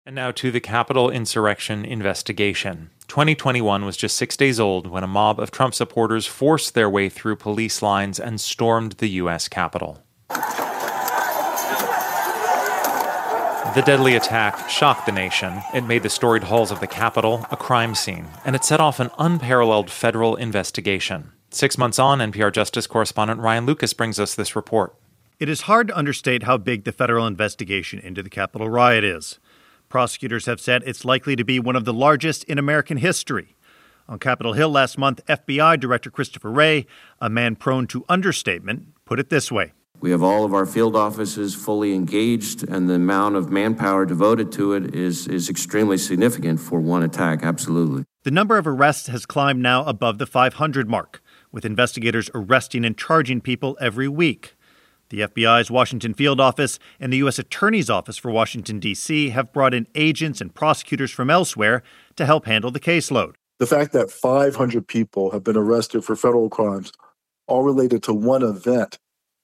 And now to the Capitol insurrection investigation. 2021 was just 6 days old when a mob of Trump supporters forced their way through police lines and stormed the U.S. Capitol. The deadly attack shocked the nation. It made the storied halls of the Capitol a crime scene, and it set off an unparalleled federal investigation. 6 months on, NPR Justice correspondent Ryan Lucas brings us this report. It is hard to understate how big the federal investigation into the Capitol riot is. Prosecutors have said it's likely to be one of the largest in American history. On Capitol Hill last month, FBI Director Christopher Wray, a man prone to understatement, put it this way. We have all of our field offices fully engaged, and the amount of manpower devoted to it is extremely significant for one attack, absolutely. The number of arrests has climbed now above the 500 mark, with investigators arresting and charging people every week. The FBI's Washington field office and the U.S. Attorney's Office for Washington, D.C. have brought in agents and prosecutors from elsewhere to help handle the caseload. The fact that 500 people have been arrested for federal crimes, all related to one event,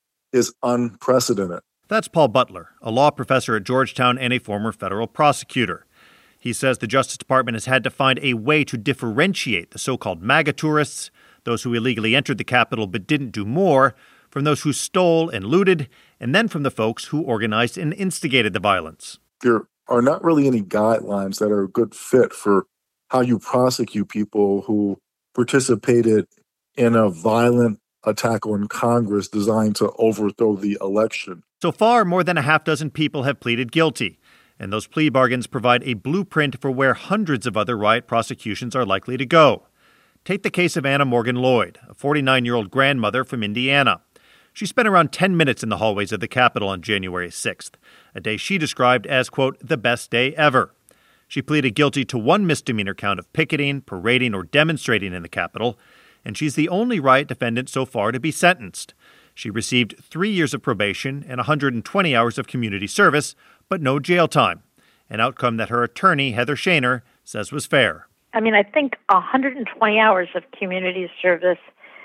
is unprecedented. That's Paul Butler, a law professor at Georgetown and a former federal prosecutor. He says the Justice Department has had to find a way to differentiate the so-called MAGA tourists, those who illegally entered the Capitol but didn't do more, from those who stole and looted, and then from the folks who organized and instigated the violence. There are not really any guidelines that are a good fit for how you prosecute people who participated in a violent attack on Congress designed to overthrow the election. So far, more than a half dozen people have pleaded guilty, and those plea bargains provide a blueprint for where hundreds of other riot prosecutions are likely to go. Take the case of Anna Morgan Lloyd, a 49-year-old grandmother from Indiana. She spent around 10 minutes in the hallways of the Capitol on January 6th, a day she described as, quote, the best day ever. She pleaded guilty to one misdemeanor count of picketing, parading, or demonstrating in the Capitol, and she's the only riot defendant so far to be sentenced. She received 3 years of probation and 120 hours of community service, but no jail time, an outcome that her attorney, Heather Shaner, says was fair. I think 120 hours of community service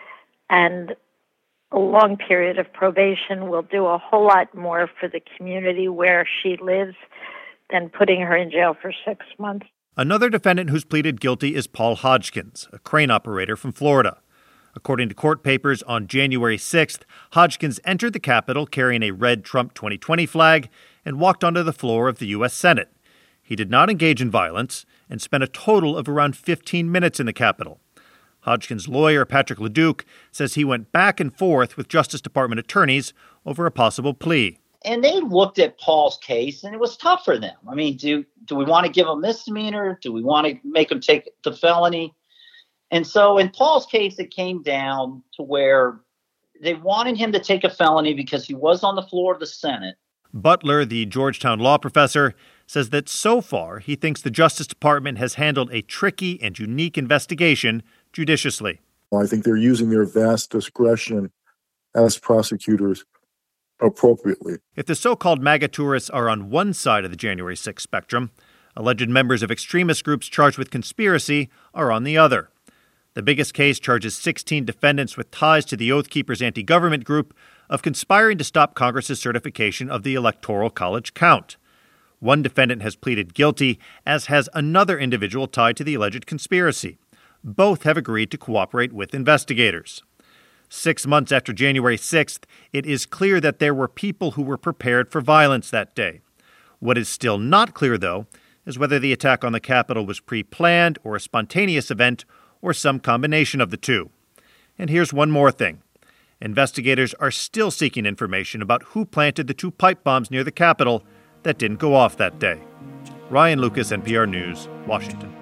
and a long period of probation will do a whole lot more for the community where she lives than putting her in jail for 6 months. Another defendant who's pleaded guilty is Paul Hodgkins, a crane operator from Florida. According to court papers, on January 6th, Hodgkins entered the Capitol carrying a red Trump 2020 flag and walked onto the floor of the U.S. Senate. He did not engage in violence and spent a total of around 15 minutes in the Capitol. Hodgkins' lawyer, Patrick LeDuc, says he went back and forth with Justice Department attorneys over a possible plea. And they looked at Paul's case, and it was tough for them. Do we want to give him misdemeanor? Do we want to make him take the felony? And so in Paul's case, it came down to where they wanted him to take a felony because he was on the floor of the Senate. Butler, the Georgetown law professor, says that so far he thinks the Justice Department has handled a tricky and unique investigation judiciously. I think they're using their vast discretion as prosecutors appropriately. If the so-called MAGA tourists are on one side of the January 6th spectrum, alleged members of extremist groups charged with conspiracy are on the other. The biggest case charges 16 defendants with ties to the Oath Keepers anti-government group of conspiring to stop Congress's certification of the Electoral College count. One defendant has pleaded guilty, as has another individual tied to the alleged conspiracy. Both have agreed to cooperate with investigators. 6 months after January 6th, it is clear that there were people who were prepared for violence that day. What is still not clear, though, is whether the attack on the Capitol was pre-planned or a spontaneous event or some combination of the two. And here's one more thing. Investigators are still seeking information about who planted the 2 pipe bombs near the Capitol that didn't go off that day. Ryan Lucas, NPR News, Washington.